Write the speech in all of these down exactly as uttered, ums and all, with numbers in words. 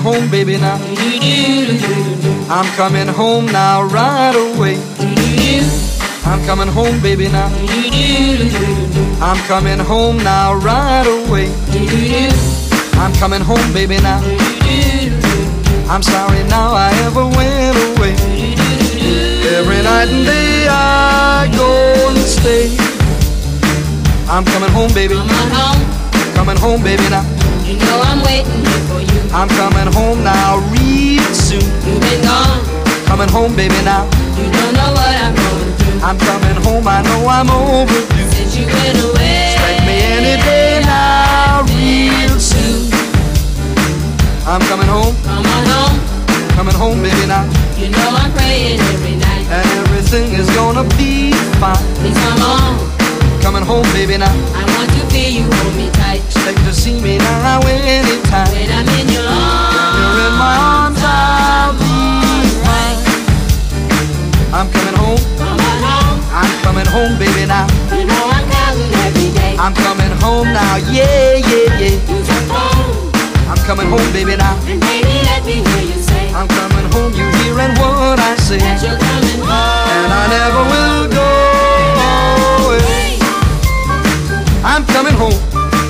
home, baby, now. I'm coming home now, right away. I'm coming home, baby, now. I'm coming home now, right away. I'm coming home, baby, now. I'm sorry now I ever went away. Every night and day I go and stay. I'm coming home, baby. Come on home. Coming home, baby, now. You know I'm waiting here for you. I'm coming home now, real soon. You've been gone. Coming home, baby, now. You don't know what I'm going through. I'm coming home, I know I'm overdue. Since you went away. Expect me any day now, real soon. I'm coming home. Come on home. Coming home, baby, now. You know I'm praying every night. And everything is gonna be fine. Please come on. Coming home, baby, now. I want to feel you hold me tight. Expect to see me now anytime. When I'm in your arms. When you're in my arms, I'll be fine. I'm coming home. Come on home. I'm coming home, baby, now. You know I'm counting every day. I'm coming home now, yeah, yeah, yeah. Use your phone. I'm coming home, baby, now. And baby, let me hear you say. I'm coming home, you hearing what I say. That you're coming home. And I never will go away. I'm coming home.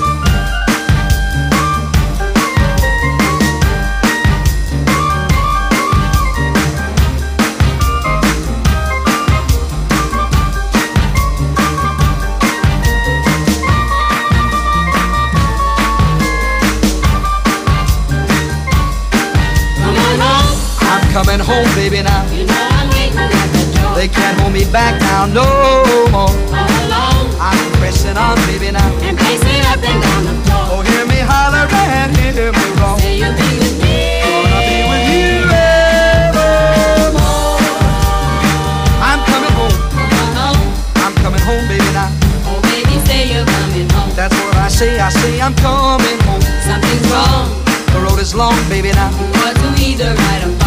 Coming home, baby, now. You know I'm waiting at the door. They can't hold me back now, no more. All alone. I'm pressing on, baby, now. And pacing up and down the floor. Oh, hear me holler and hear me roar. Say you'll be with me. Gonna be with you evermore. I'm coming home. Come on home. I'm coming home, baby, now. Oh, baby, say you're coming home. That's what I say, I say I'm coming home. Something's wrong. The road is long, baby, now. You ought to either right or